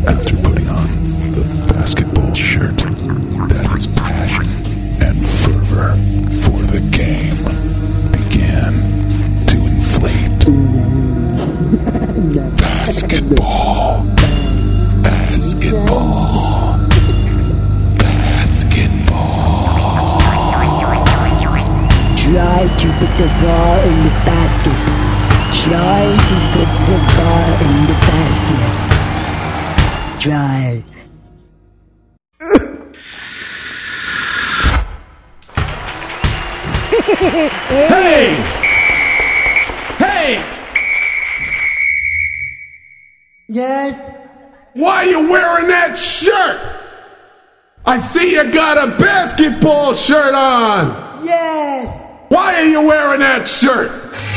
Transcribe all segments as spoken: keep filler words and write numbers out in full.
after putting on the basketball shirt that his passion and fervor for the game began to inflate. Basketball. Basketball. Basketball. Try to put the ball in the basket. Try to put the ball in the basket. Try. Hey! Hey! Yes? Why are you wearing that shirt? I see you got a basketball shirt on! Yes! Why are you wearing that shirt?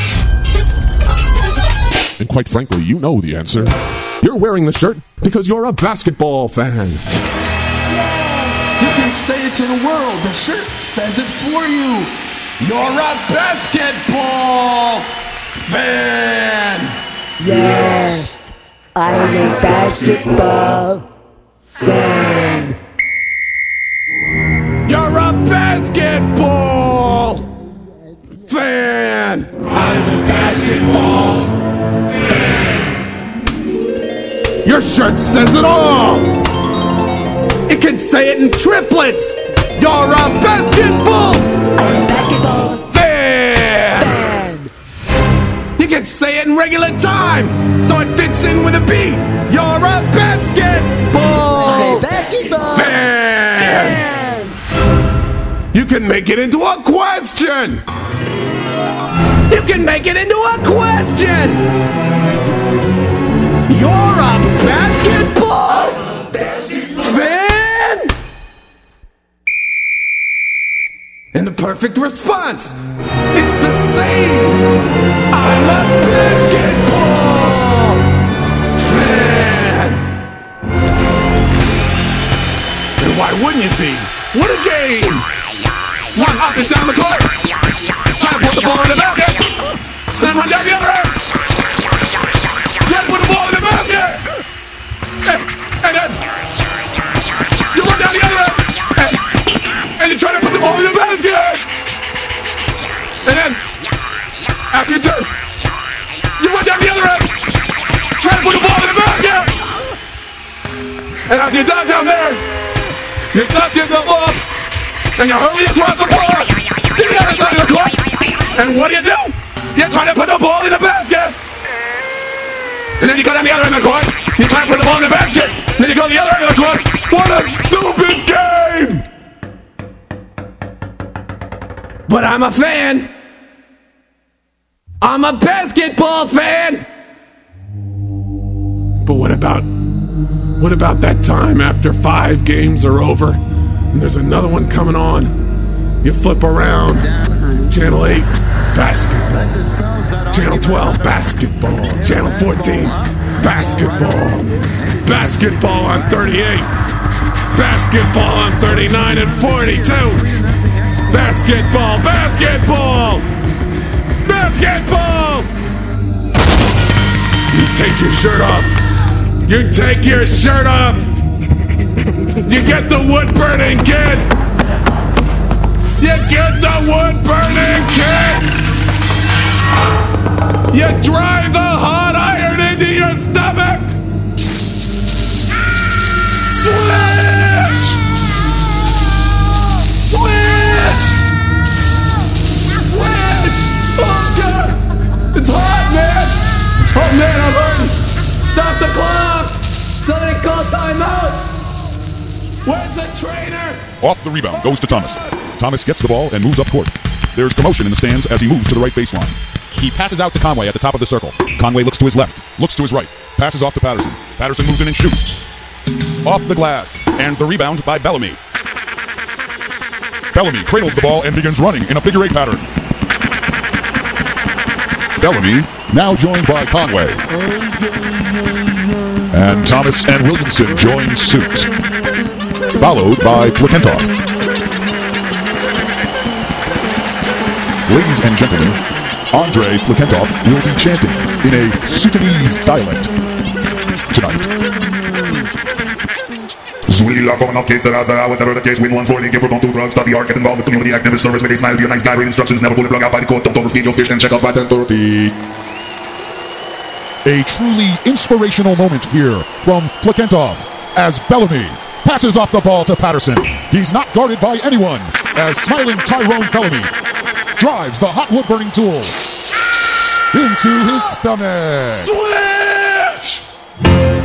And quite frankly, you know the answer. You're wearing the shirt because you're a basketball fan. You can say it to the world. The shirt says it for you. You're a basketball fan. Yes! I'm a basketball fan. You're a basketball fan. I'm a basketball fan. Your shirt says it all. It can say it in triplets. You're a basketball. I'm a basketball fan. fan. You can say it in regular time, so it fits in with a beat. You're a basketball. I'm a basketball fan. fan. You can make it into a question. You can make it into a question. You're a basketball fan? And the perfect response, it's the same. I'm a basketball fan. And why wouldn't you be? What a game! Run up and down the court. Try to put the ball in the basket. Then run down the other end. Try to put the ball in the basket. And, and then you run down the other end. And, and you try to put the ball in the basket. And then after you're done, you run down the other end. Try to put the ball in the basket. And after you're done down there, you dust yourself off. And you hurry across the floor to the other side of the court. And what do you do? You try to put the ball in the basket. And then you go down the other end of the court. You try to put the ball in the basket. And then you go to the other end of the court. What a stupid game! But I'm a fan. I'm a basketball fan. But what about, what about that time after five games are over? And there's another one coming on. You flip around. Channel eight, basketball. Channel twelve, basketball. Channel fourteen, basketball. Basketball on thirty-eight. Basketball on thirty-nine and forty-two. Basketball, basketball. Basketball. You take your shirt off. You take your shirt off. You get the wood burning kid. You get the wood burning kid. You drive the hot iron into your stomach. Switch. Switch. Switch. Oh God, it's hot, man. Oh man, I'm hurting. Stop the clock. Somebody call timeout. Where's the trainer? Off the rebound goes to Thomas. Thomas gets the ball and moves up court. There's commotion in the stands as he moves to the right baseline. He passes out to Conway at the top of the circle. Conway looks to his left, looks to his right, passes off to Patterson. Patterson moves in and shoots. Off the glass, and the rebound by Bellamy. Bellamy cradles the ball and begins running in a figure eight pattern. Bellamy now joined by Conway. And Thomas and Williamson join suit, followed by Plekentoff. Ladies and gentlemen, Andre Plekentoff will be chanting in a Sudanese dialect tonight. really love going off case, that I whatever the case, win one forty, give her don't do drugs, start the art, get involved with community activist service, make a smile, be a nice guy, read instructions, never pull the plug out by the court, don't overfeed your fish, and check out by ten thirty. A truly inspirational moment here from Flakentov as Bellamy passes off the ball to Patterson. He's not guarded by anyone as smiling Tyrone Bellamy drives the hot wood burning tool into his stomach. Switch!